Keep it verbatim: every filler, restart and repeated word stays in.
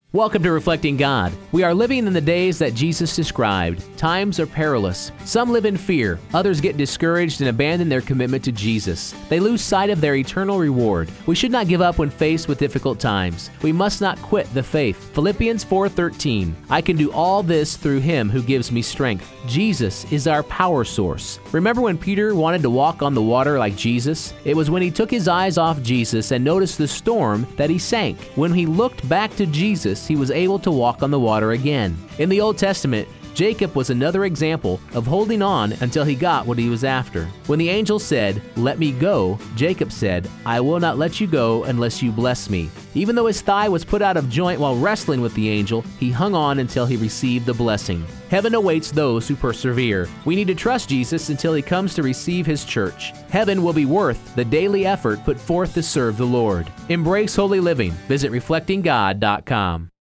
Welcome to Reflecting God. We are living in the days that Jesus described. Times are perilous. Some live in fear. Others get discouraged and abandon their commitment to Jesus. They lose sight of their eternal reward. We should not give up when faced with difficult times. We must not quit the faith. Philippians four thirteen. I can do all this through Him who gives me strength. Jesus is our power source. Remember when Peter wanted to walk on the water like Jesus? It was when he took his eyes off Jesus and noticed the storm that he sank. When he looked back to Jesus, he was able to walk on the water again. In the Old Testament, Jacob was another example of holding on until he got what he was after. When the angel said, "Let me go," Jacob said, "I will not let you go unless you bless me." Even though his thigh was put out of joint while wrestling with the angel, he hung on until he received the blessing. Heaven awaits those who persevere. We need to trust Jesus until he comes to receive his church. Heaven will be worth the daily effort put forth to serve the Lord. Embrace holy living. Visit reflecting god dot com.